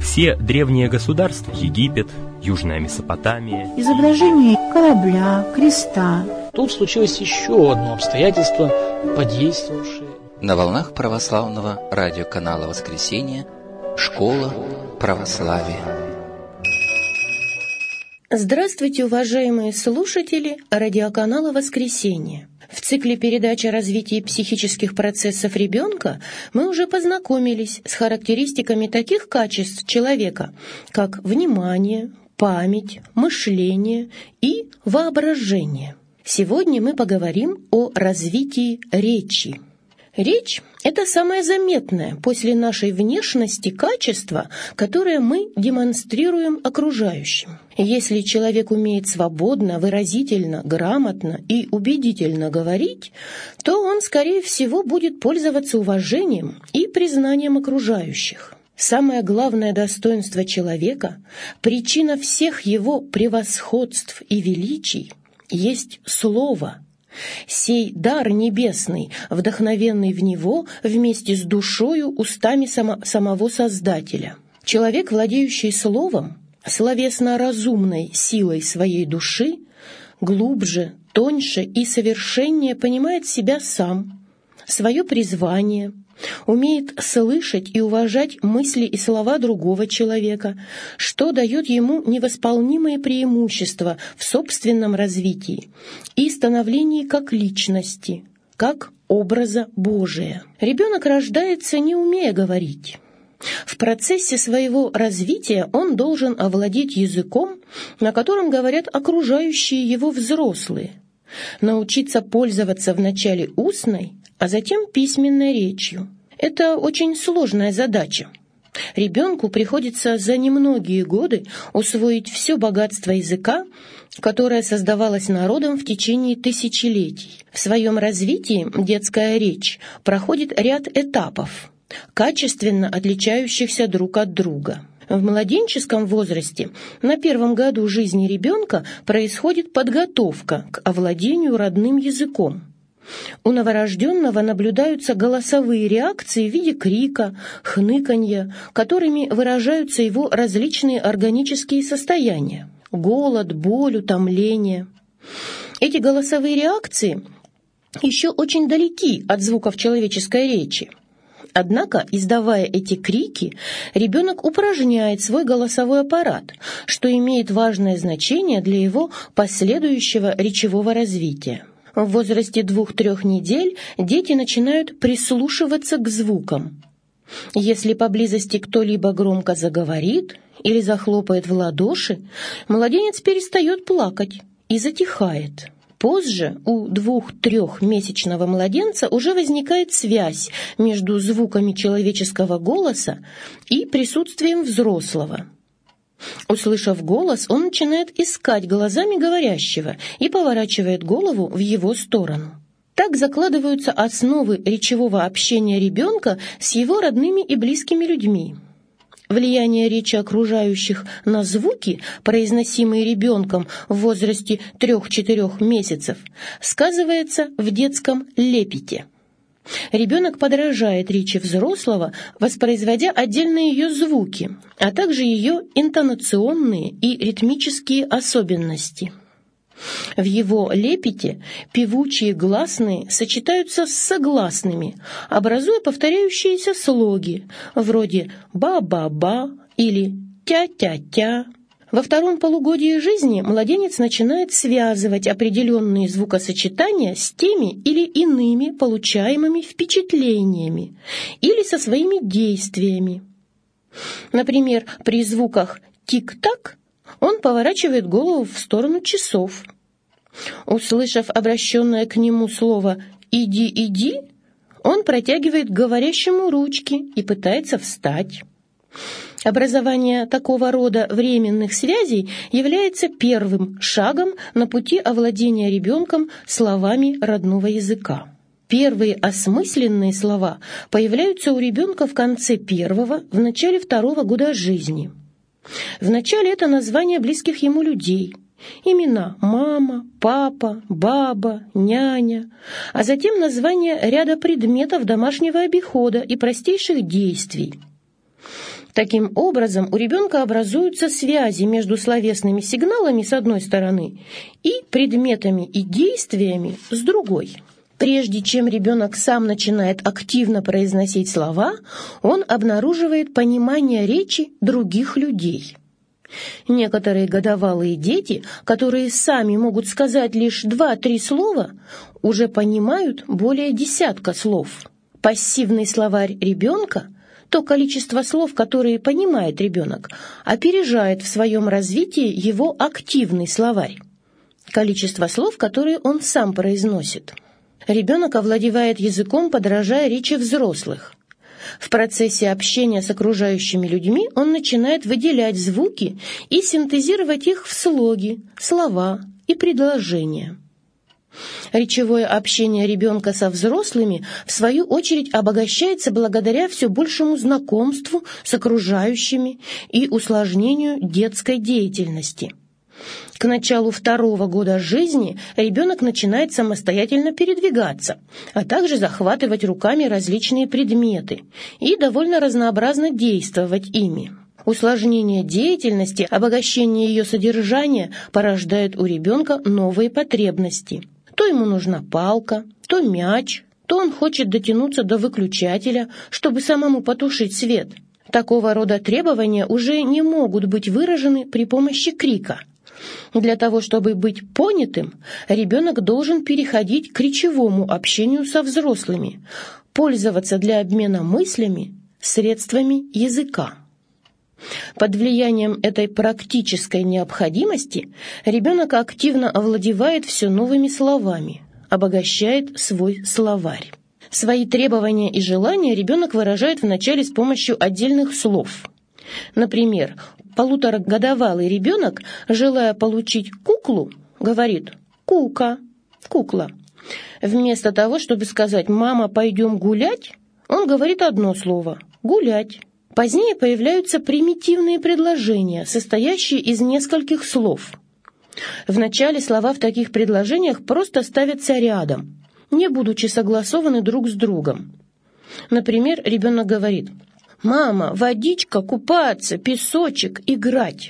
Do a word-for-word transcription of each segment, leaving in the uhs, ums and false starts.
Все древние государства — Египет, Южная Месопотамия. Изображение корабля, креста. Тут случилось еще одно обстоятельство, подействовавшее. На волнах православного радиоканала «Воскресенье» «Школа православия». Здравствуйте, уважаемые слушатели радиоканала «Воскресенье». В цикле передач о развитии психических процессов ребенка мы уже познакомились с характеристиками таких качеств человека, как внимание, память, мышление и воображение. Сегодня мы поговорим о развитии речи. Речь – это самое заметное после нашей внешности качество, которое мы демонстрируем окружающим. Если человек умеет свободно, выразительно, грамотно и убедительно говорить, то он, скорее всего, будет пользоваться уважением и признанием окружающих. Самое главное достоинство человека, причина всех его превосходств и величий, есть слово. Сей дар небесный, вдохновенный в него вместе с душою устами само, самого Создателя. Человек, владеющий словом, словесно-разумной силой своей души, глубже, тоньше и совершеннее понимает себя сам, свое призвание, умеет слышать и уважать мысли и слова другого человека, что дает ему невосполнимые преимущества в собственном развитии и становлении как личности, как образа Божия. Ребенок рождается, не умея говорить. В процессе своего развития он должен овладеть языком, на котором говорят окружающие его взрослые, научиться пользоваться вначале устной, а затем письменной речью. Это очень сложная задача. Ребенку приходится за немногие годы усвоить все богатство языка, которое создавалось народом в течение тысячелетий. В своем развитии детская речь проходит ряд этапов, качественно отличающихся друг от друга. В младенческом возрасте, на первом году жизни ребенка, происходит подготовка к овладению родным языком. У новорожденного наблюдаются голосовые реакции в виде крика, хныканья, которыми выражаются его различные органические состояния – голод, боль, утомление. Эти голосовые реакции еще очень далеки от звуков человеческой речи. Однако, издавая эти крики, ребенок упражняет свой голосовой аппарат, что имеет важное значение для его последующего речевого развития. В возрасте двух-трех недель дети начинают прислушиваться к звукам. Если поблизости кто-либо громко заговорит или захлопает в ладоши, младенец перестает плакать и затихает. Позже у двух-трехмесячного младенца уже возникает связь между звуками человеческого голоса и присутствием взрослого. Услышав голос, он начинает искать глазами говорящего и поворачивает голову в его сторону. Так закладываются основы речевого общения ребенка с его родными и близкими людьми. Влияние речи окружающих на звуки, произносимые ребенком в возрасте трех-четырех месяцев, сказывается в детском лепете. Ребенок подражает речи взрослого, воспроизводя отдельные ее звуки, а также ее интонационные и ритмические особенности. В его лепете певучие гласные сочетаются с согласными, образуя повторяющиеся слоги, вроде «ба-ба-ба» или «тя-тя-тя». Во втором полугодии жизни младенец начинает связывать определенные звукосочетания с теми или иными получаемыми впечатлениями или со своими действиями. Например, при звуках «тик-так» он поворачивает голову в сторону часов. Услышав обращенное к нему слово «иди, иди», он протягивает к говорящему ручки и пытается встать. Образование такого рода временных связей является первым шагом на пути овладения ребенком словами родного языка. Первые осмысленные слова появляются у ребенка в конце первого, в начале второго года жизни. Вначале это названия близких ему людей, имена мама, папа, баба, няня, а затем названия ряда предметов домашнего обихода и простейших действий. Таким образом, у ребенка образуются связи между словесными сигналами с одной стороны и предметами и действиями с другой. Прежде чем ребенок сам начинает активно произносить слова, он обнаруживает понимание речи других людей. Некоторые годовалые дети, которые сами могут сказать лишь два-три слова, уже понимают более десятка слов. Пассивный словарь ребенка, то количество слов, которые понимает ребенок, опережает в своем развитии его активный словарь, количество слов, которые он сам произносит. Ребенок овладевает языком, подражая речи взрослых. В процессе общения с окружающими людьми он начинает выделять звуки и синтезировать их в слоги, слова и предложения. Речевое общение ребенка со взрослыми, в свою очередь, обогащается благодаря все большему знакомству с окружающими и усложнению детской деятельности. К началу второго года жизни ребенок начинает самостоятельно передвигаться, а также захватывать руками различные предметы и довольно разнообразно действовать ими. Усложнение деятельности, обогащение ее содержания порождает у ребенка новые потребности. То ему нужна палка, то мяч, то он хочет дотянуться до выключателя, чтобы самому потушить свет. Такого рода требования уже не могут быть выражены при помощи крика. Для того, чтобы быть понятым, ребенок должен переходить к речевому общению со взрослыми, пользоваться для обмена мыслями средствами языка. Под влиянием этой практической необходимости ребенок активно овладевает все новыми словами, обогащает свой словарь. Свои требования и желания ребенок выражает вначале с помощью отдельных слов. Например, полуторагодовалый ребенок, желая получить куклу, говорит «кука», «кукла». Вместо того, чтобы сказать «мама, пойдем гулять», он говорит одно слово «гулять». Позднее появляются примитивные предложения, состоящие из нескольких слов. Вначале слова в таких предложениях просто ставятся рядом, не будучи согласованы друг с другом. Например, ребенок говорит «Мама, водичка, купаться, песочек, играть».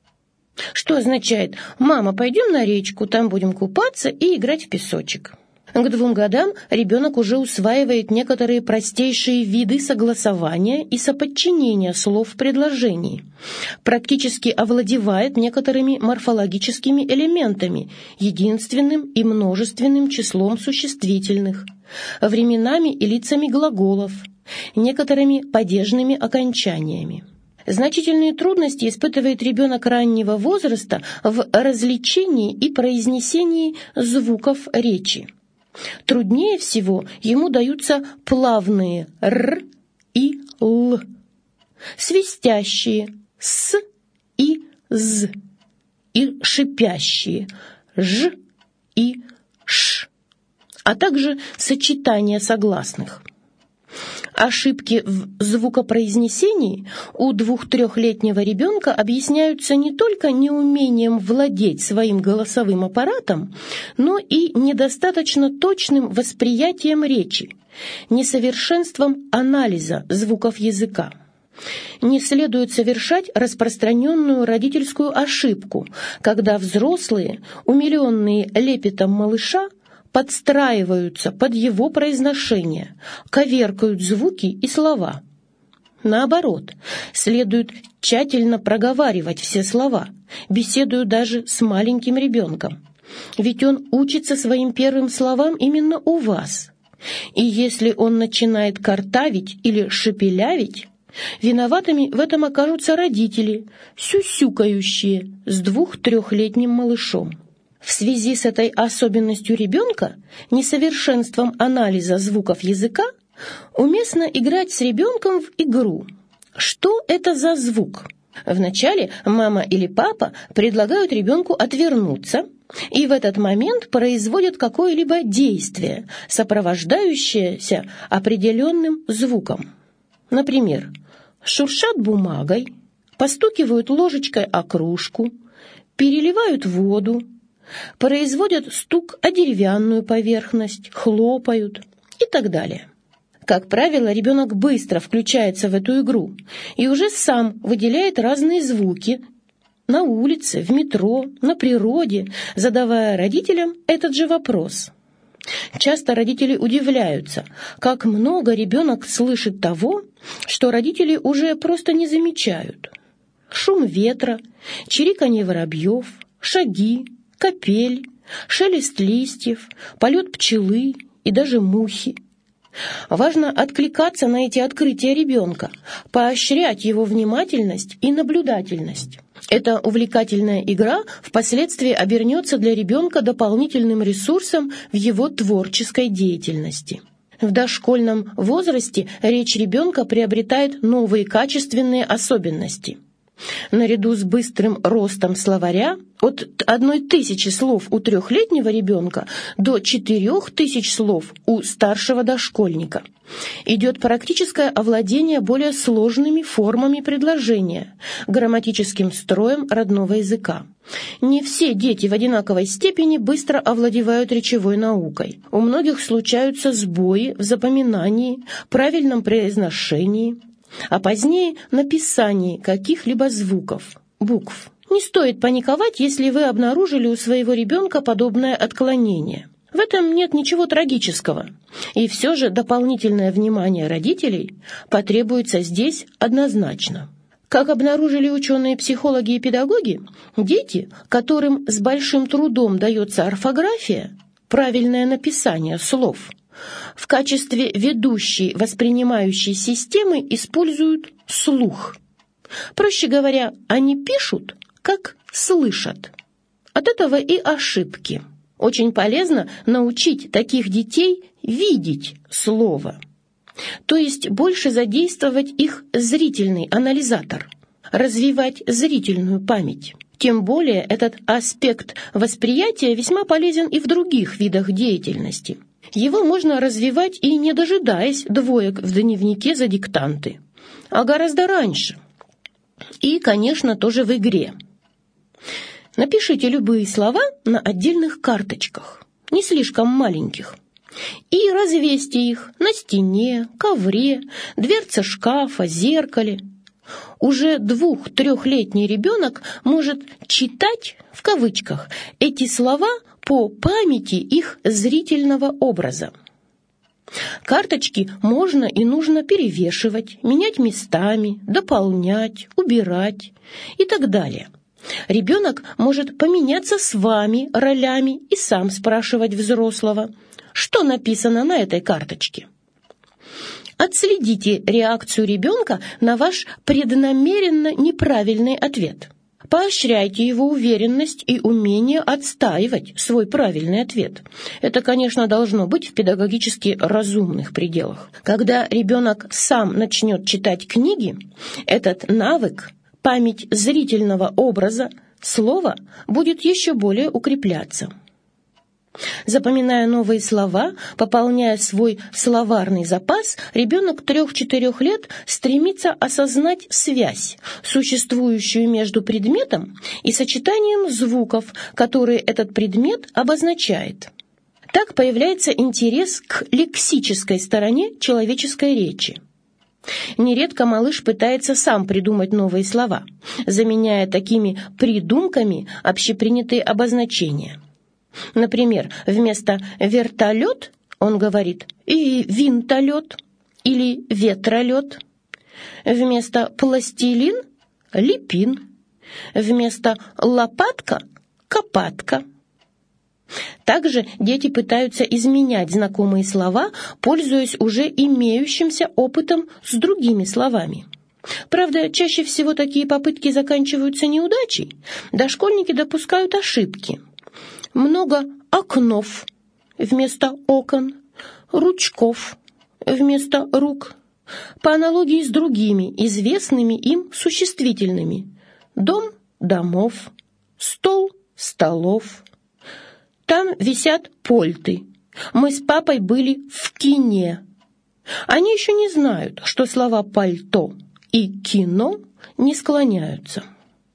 Что означает «Мама, пойдем на речку, там будем купаться и играть в песочек». К двум годам ребенок уже усваивает некоторые простейшие виды согласования и соподчинения слов в предложении, практически овладевает некоторыми морфологическими элементами, единственным и множественным числом существительных, временами и лицами глаголов, некоторыми падежными окончаниями. Значительные трудности испытывает ребенок раннего возраста в различении и произнесении звуков речи. Труднее всего ему даются плавные «р» и «л», свистящие «с» и «з» и шипящие «ж» и «ш», а также сочетания согласных. Ошибки в звукопроизнесении у двух-трехлетнего ребенка объясняются не только неумением владеть своим голосовым аппаратом, но и недостаточно точным восприятием речи, несовершенством анализа звуков языка. Не следует совершать распространенную родительскую ошибку, когда взрослые, умиленные лепетом малыша, подстраиваются под его произношение, коверкают звуки и слова. Наоборот, следует тщательно проговаривать все слова, беседуя даже с маленьким ребенком. Ведь он учится своим первым словам именно у вас. И если он начинает картавить или шепелявить, виноватыми в этом окажутся родители, сюсюкающие с двух-трехлетним малышом. В связи с этой особенностью ребенка, несовершенством анализа звуков языка, уместно играть с ребенком в игру. Что это за звук? Вначале мама или папа предлагают ребенку отвернуться, и в этот момент производят какое-либо действие, сопровождающееся определенным звуком. Например, шуршат бумагой, постукивают ложечкой о кружку, переливают воду, производят стук о деревянную поверхность, хлопают и так далее. Как правило, ребенок быстро включается в эту игру и уже сам выделяет разные звуки на улице, в метро, на природе, задавая родителям этот же вопрос. Часто родители удивляются, как много ребенок слышит того, что родители уже просто не замечают. Шум ветра, чириканье воробьев, шаги, капель, шелест листьев, полет пчелы и даже мухи. Важно откликаться на эти открытия ребенка, поощрять его внимательность и наблюдательность. Эта увлекательная игра впоследствии обернется для ребенка дополнительным ресурсом в его творческой деятельности. В дошкольном возрасте речь ребенка приобретает новые качественные особенности. Наряду с быстрым ростом словаря от одной тысячи слов у трехлетнего ребенка до четырех тысяч слов у старшего дошкольника идет практическое овладение более сложными формами предложения, грамматическим строем родного языка. Не все дети в одинаковой степени быстро овладевают речевой наукой. У многих случаются сбои в запоминании, правильном произношении, а позднее написании каких-либо звуков, букв. Не стоит паниковать, если вы обнаружили у своего ребенка подобное отклонение. В этом нет ничего трагического. И все же дополнительное внимание родителей потребуется здесь однозначно. Как обнаружили ученые-психологи и педагоги, дети, которым с большим трудом дается орфография, правильное написание слов, в качестве ведущей воспринимающей системы используют слух. Проще говоря, они пишут, как слышат. От этого и ошибки. Очень полезно научить таких детей видеть слово, то есть больше задействовать их зрительный анализатор, развивать зрительную память. Тем более этот аспект восприятия весьма полезен и в других видах деятельности. Его можно развивать и не дожидаясь двоек в дневнике за диктанты, а гораздо раньше. И, конечно, тоже в игре. Напишите любые слова на отдельных карточках, не слишком маленьких, и развесьте их на стене, ковре, дверце шкафа, зеркале. Уже двух-трехлетний ребенок может «читать» в кавычках эти слова по памяти их зрительного образа. Карточки можно и нужно перевешивать, менять местами, дополнять, убирать и так далее. Ребенок может поменяться с вами ролями и сам спрашивать взрослого, что написано на этой карточке. Отследите реакцию ребенка на ваш преднамеренно неправильный ответ. Поощряйте его уверенность и умение отстаивать свой правильный ответ. Это, конечно, должно быть в педагогически разумных пределах. Когда ребенок сам начнет читать книги, этот навык, память зрительного образа, слова, будет еще более укрепляться. Запоминая новые слова, пополняя свой словарный запас, ребенок трех-четырех лет стремится осознать связь, существующую между предметом и сочетанием звуков, которые этот предмет обозначает. Так появляется интерес к лексической стороне человеческой речи. Нередко малыш пытается сам придумать новые слова, заменяя такими придумками общепринятые обозначения. Например, вместо «вертолет» он говорит и «винтолет» или «ветролет». Вместо «пластилин» — «липин». Вместо «лопатка» — «копатка». Также дети пытаются изменять знакомые слова, пользуясь уже имеющимся опытом с другими словами. Правда, чаще всего такие попытки заканчиваются неудачей. Дошкольники допускают ошибки. Много окнов вместо окон, ручков вместо рук, по аналогии с другими известными им существительными: дом – домов, стол – столов. Там висят польты. Мы с папой были в кине. Они еще не знают, что слова «пальто» и «кино» не склоняются.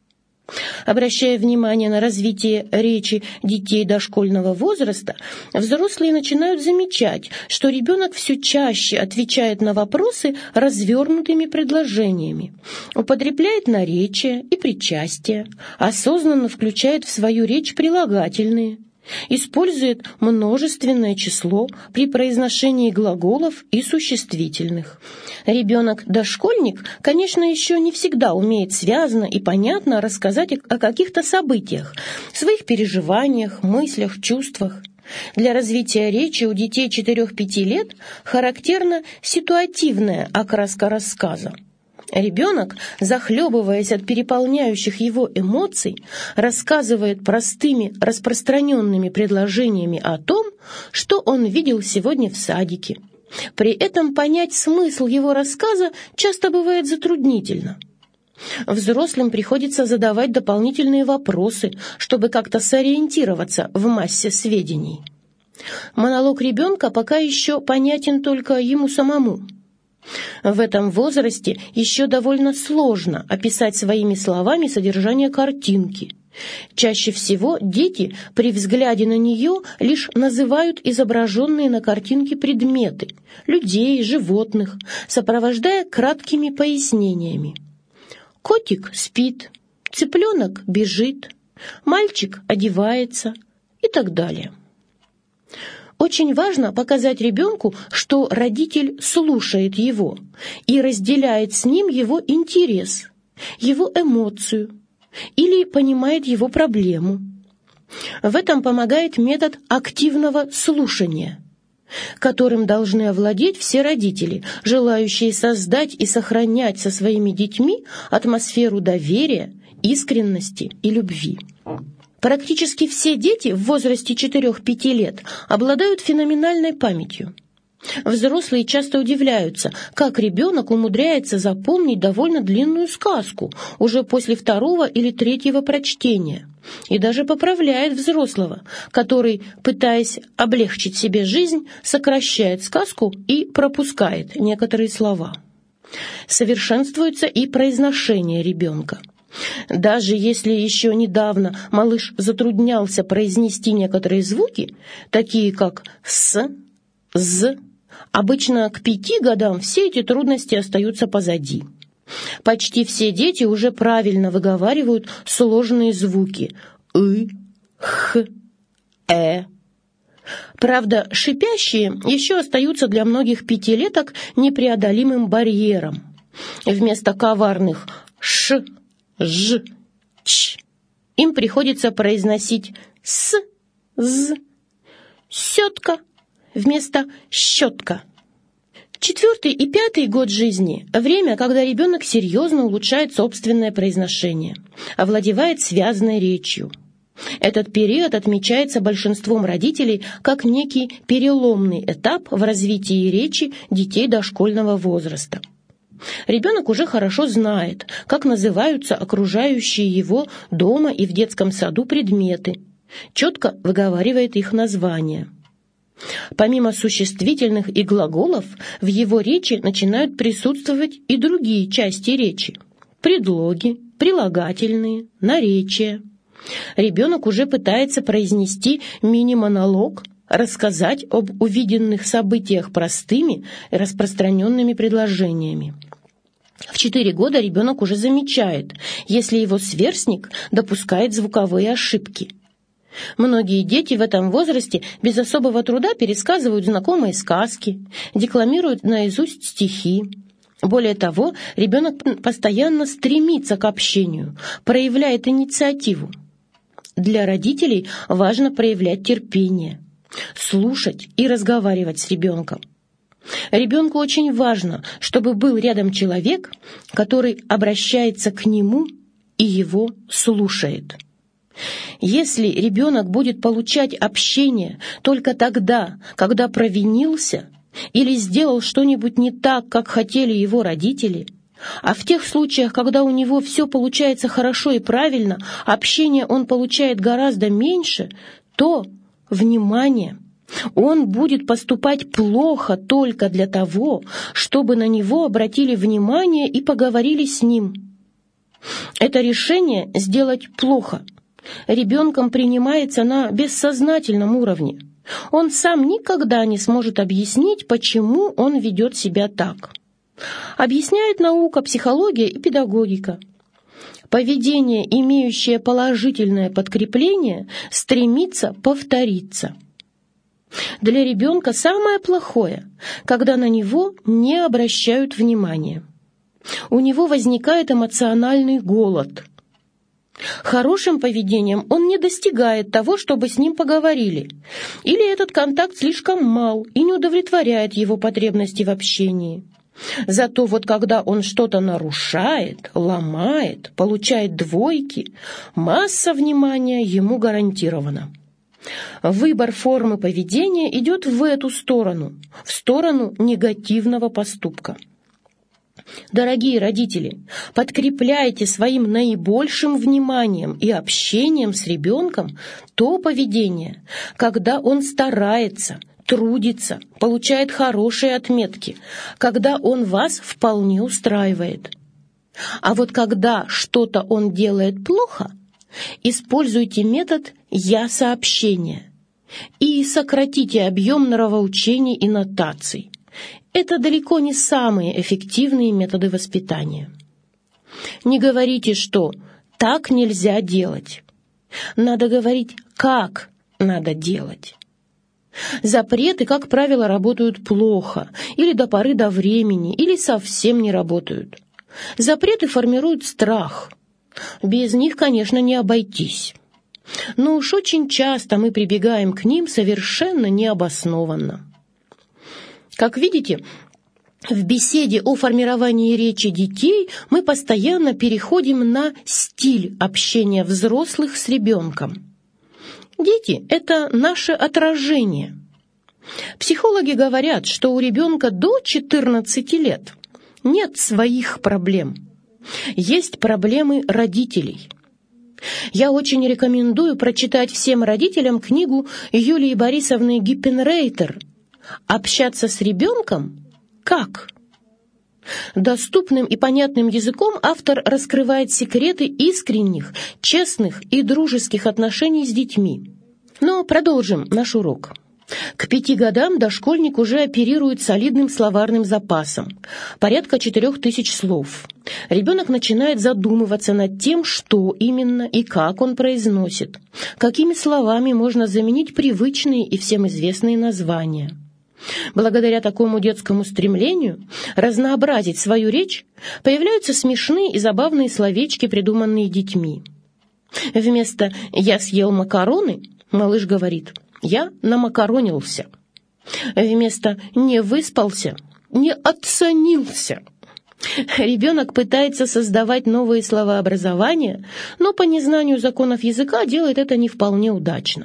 Обращая внимание на развитие речи детей дошкольного возраста, взрослые начинают замечать, что ребенок все чаще отвечает на вопросы развернутыми предложениями, употребляет наречия и причастия, осознанно включает в свою речь прилагательные, использует множественное число при произношении глаголов и существительных. Ребенок-дошкольник, конечно, еще не всегда умеет связно и понятно рассказать о каких-то событиях, своих переживаниях, мыслях, чувствах. Для развития речи у детей четырех-пяти лет характерна ситуативная окраска рассказа. Ребенок, захлебываясь от переполняющих его эмоций, рассказывает простыми распространенными предложениями о том, что он видел сегодня в садике. При этом понять смысл его рассказа часто бывает затруднительно. Взрослым приходится задавать дополнительные вопросы, чтобы как-то сориентироваться в массе сведений. Монолог ребенка пока еще понятен только ему самому. В этом возрасте еще довольно сложно описать своими словами содержание картинки. Чаще всего дети при взгляде на нее лишь называют изображенные на картинке предметы, людей, животных, сопровождая краткими пояснениями. Котик спит, цыпленок бежит, мальчик одевается и так далее. Очень важно показать ребенку, что родитель слушает его и разделяет с ним его интерес, его эмоцию или понимает его проблему. В этом помогает метод активного слушания, которым должны овладеть все родители, желающие создать и сохранять со своими детьми атмосферу доверия, искренности и любви. Практически все дети в возрасте четырех-пяти лет обладают феноменальной памятью. Взрослые часто удивляются, как ребенок умудряется запомнить довольно длинную сказку уже после второго или третьего прочтения, и даже поправляет взрослого, который, пытаясь облегчить себе жизнь, сокращает сказку и пропускает некоторые слова. Совершенствуется и произношение ребенка. Даже если еще недавно малыш затруднялся произнести некоторые звуки, такие как «с», «з», обычно к пяти годам все эти трудности остаются позади. Почти все дети уже правильно выговаривают сложные звуки «ы», «х», «э». Правда, шипящие еще остаются для многих пятилеток непреодолимым барьером. Вместо коварных «ш», «ж», «ч» им приходится произносить «с», «з», «сетка» вместо «щетка». Четвертый и пятый год жизни – время, когда ребенок серьезно улучшает собственное произношение, овладевает связной речью. Этот период отмечается большинством родителей как некий переломный этап в развитии речи детей дошкольного возраста. Ребенок уже хорошо знает, как называются окружающие его дома и в детском саду предметы, четко выговаривает их названия. Помимо существительных и глаголов, в его речи начинают присутствовать и другие части речи – предлоги, прилагательные, наречия. Ребенок уже пытается произнести мини-монолог, рассказать об увиденных событиях простыми и распространенными предложениями. В четыре года ребенок уже замечает, если его сверстник допускает звуковые ошибки. Многие дети в этом возрасте без особого труда пересказывают знакомые сказки, декламируют наизусть стихи. Более того, ребенок постоянно стремится к общению, проявляет инициативу. Для родителей важно проявлять терпение, слушать и разговаривать с ребенком. Ребенку очень важно, чтобы был рядом человек, который обращается к нему и его слушает. Если ребенок будет получать общение только тогда, когда провинился или сделал что-нибудь не так, как хотели его родители, а в тех случаях, когда у него все получается хорошо и правильно, общения он получает гораздо меньше, то, внимание, он будет поступать плохо только для того, чтобы на него обратили внимание и поговорили с ним. Это решение сделать плохо ребенком принимается на бессознательном уровне. Он сам никогда не сможет объяснить, почему он ведет себя так. Объясняет наука, психология и педагогика. Поведение, имеющее положительное подкрепление, стремится повториться. Для ребенка самое плохое, когда на него не обращают внимания. У него возникает эмоциональный голод. Хорошим поведением он не достигает того, чтобы с ним поговорили, или этот контакт слишком мал и не удовлетворяет его потребности в общении. Зато вот когда он что-то нарушает, ломает, получает двойки, масса внимания ему гарантирована. Выбор формы поведения идет в эту сторону, в сторону негативного поступка. Дорогие родители, подкрепляйте своим наибольшим вниманием и общением с ребенком то поведение, когда он старается, трудится, получает хорошие отметки, когда он вас вполне устраивает. А вот когда что-то он делает плохо, используйте метод «я-сообщение» и сократите объем нравоучений и нотаций. Это далеко не самые эффективные методы воспитания. Не говорите, что «так нельзя делать». Надо говорить «как надо делать». Запреты, как правило, работают плохо, или до поры до времени, или совсем не работают. Запреты формируют страх. Без них, конечно, не обойтись. Но уж очень часто мы прибегаем к ним совершенно необоснованно. Как видите, в беседе о формировании речи детей мы постоянно переходим на стиль общения взрослых с ребенком. Дети – это наше отражение. Психологи говорят, что у ребенка до четырнадцати лет нет своих проблем. Есть проблемы родителей. Я очень рекомендую прочитать всем родителям книгу Юлии Борисовны Гиппенрейтер «Общаться с ребенком как?». Доступным и понятным языком автор раскрывает секреты искренних, честных и дружеских отношений с детьми. Но продолжим наш урок. К пяти годам дошкольник уже оперирует солидным словарным запасом, порядка четырех тысяч слов. Ребенок начинает задумываться над тем, что именно и как он произносит, какими словами можно заменить привычные и всем известные названия. Благодаря такому детскому стремлению разнообразить свою речь появляются смешные и забавные словечки, придуманные детьми. Вместо «я съел макароны» малыш говорит «я намакаронился». Вместо «не выспался» «не оценился». Ребенок пытается создавать новые словообразования, но по незнанию законов языка делает это не вполне удачно.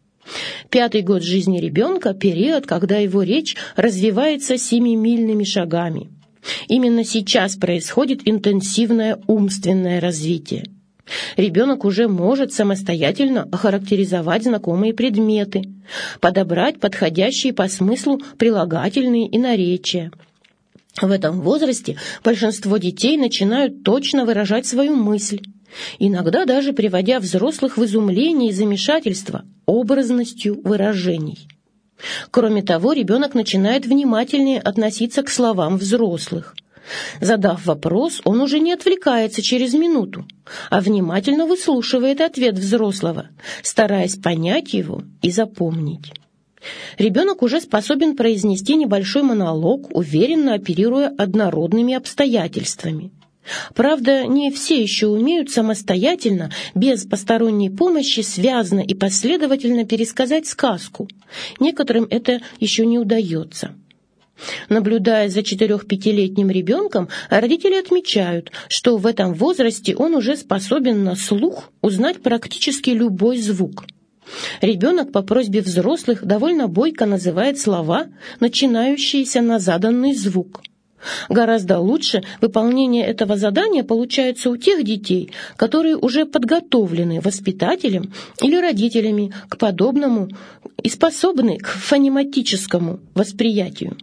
Пятый год жизни ребенка – период, когда его речь развивается семимильными шагами. Именно сейчас происходит интенсивное умственное развитие. Ребенок уже может самостоятельно охарактеризовать знакомые предметы, подобрать подходящие по смыслу прилагательные и наречия. В этом возрасте большинство детей начинают точно выражать свою мысль, иногда даже приводя взрослых в изумление и замешательство образностью выражений. Кроме того, ребенок начинает внимательнее относиться к словам взрослых. Задав вопрос, он уже не отвлекается через минуту, а внимательно выслушивает ответ взрослого, стараясь понять его и запомнить. Ребенок уже способен произнести небольшой монолог, уверенно оперируя однородными обстоятельствами. Правда, не все еще умеют самостоятельно, без посторонней помощи, связно и последовательно пересказать сказку. Некоторым это еще не удается. Наблюдая за четырех-пятилетним ребенком, родители отмечают, что в этом возрасте он уже способен на слух узнать практически любой звук. Ребенок по просьбе взрослых довольно бойко называет слова, начинающиеся на заданный звук. Гораздо лучше выполнение этого задания получается у тех детей, которые уже подготовлены воспитателем или родителями к подобному и способны к фонематическому восприятию.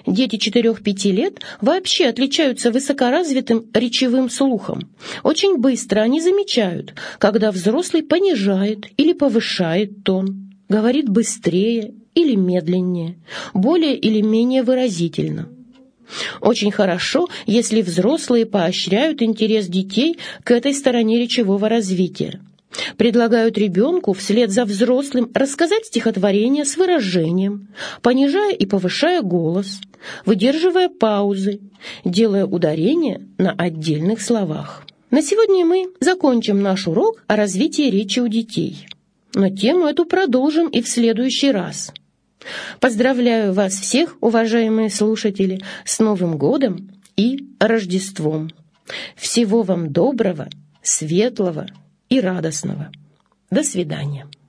Дети четырёх-пяти лет вообще отличаются высокоразвитым речевым слухом. Очень быстро они замечают, когда взрослый понижает или повышает тон, говорит быстрее или медленнее, более или менее выразительно. Очень хорошо, если взрослые поощряют интерес детей к этой стороне речевого развития. Предлагают ребенку вслед за взрослым рассказать стихотворение с выражением, понижая и повышая голос, выдерживая паузы, делая ударения на отдельных словах. На сегодня мы закончим наш урок о развитии речи у детей, но тему эту продолжим и в следующий раз. Поздравляю вас всех, уважаемые слушатели, с Новым годом и Рождеством. Всего вам доброго, светлого и радостного. До свидания.